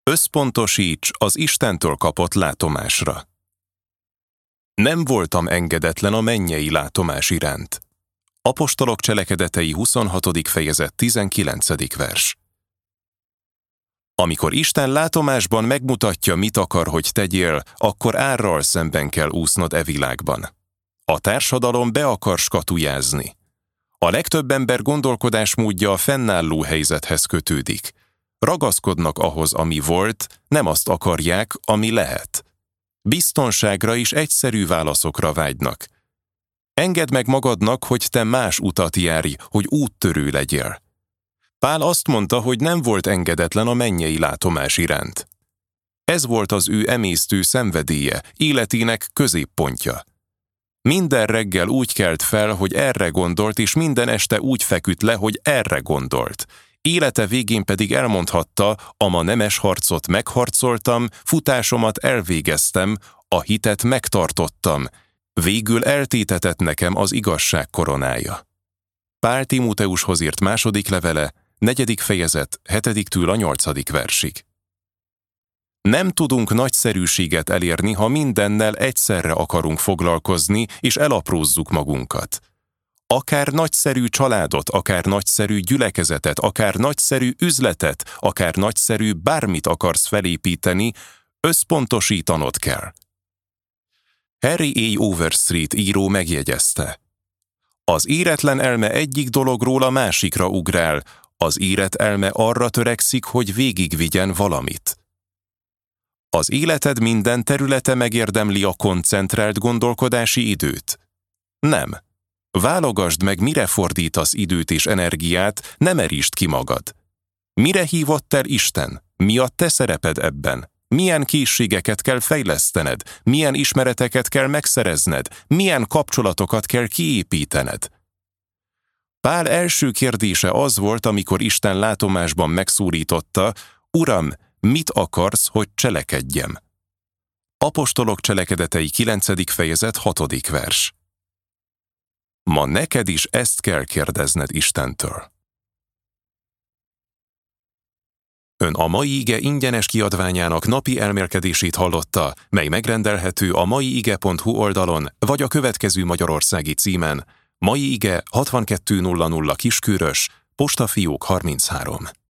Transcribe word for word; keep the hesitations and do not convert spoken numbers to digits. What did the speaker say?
Összpontosíts az Istentől kapott látomásra. Nem voltam engedetlen a mennyei látomás iránt. Apostolok cselekedetei huszonhatodik fejezet tizenkilencedik vers. Amikor Isten látomásban megmutatja, mit akar, hogy tegyél, akkor árral szemben kell úsznod e világban. A társadalom be akar skatujázni. A legtöbb ember gondolkodásmódja a fennálló helyzethez kötődik. Ragaszkodnak ahhoz, ami volt, nem azt akarják, ami lehet. Biztonságra és egyszerű válaszokra vágynak. Engedd meg magadnak, hogy te más utat járj, hogy úttörő legyél. Pál azt mondta, hogy nem volt engedetlen a mennyei látomás iránt. Ez volt az ő emésztő szenvedélye, életének középpontja. Minden reggel úgy kelt fel, hogy erre gondolt, és minden este úgy feküdt le, hogy erre gondolt. Élete végén pedig elmondhatta, a ma nemes harcot megharcoltam, futásomat elvégeztem, a hitet megtartottam, végül eltétetett nekem az igazság koronája. Pál Timóteushoz írt második levele, negyedik fejezet, hetediktől a nyolcadik versig. Nem tudunk nagyszerűséget elérni, ha mindennel egyszerre akarunk foglalkozni, és elaprózzuk magunkat. Akár nagyszerű családot, akár nagyszerű gyülekezetet, akár nagyszerű üzletet, akár nagyszerű bármit akarsz felépíteni, összpontosítanod kell. Harry A. Overstreet író megjegyezte: az éretlen elme egyik dologról a másikra ugrál, az érett elme arra törekszik, hogy végigvigyen valamit. Az életed minden területe megérdemli a koncentrált gondolkodási időt? Nem. Válogasd meg, mire fordítasz időt és energiát, ne merítsd ki magad. Mire hívott el Isten? Mi a te szereped ebben? Milyen készségeket kell fejlesztened? Milyen ismereteket kell megszerezned? Milyen kapcsolatokat kell kiépítened? Pál első kérdése az volt, amikor Isten látomásban megszólította: Uram, mit akarsz, hogy cselekedjem? Apostolok cselekedetei kilencedik fejezet hatodik vers. Ma neked is ezt kell kérdezned Istentől. Ön a mai ige ingyenes kiadványának napi elmélkedését hallotta, mely megrendelhető a maiige pont hu oldalon, vagy a következő magyarországi címen: Mai Ige hatvankettő nulla nulla Kiskörös, postafiók harminchárom.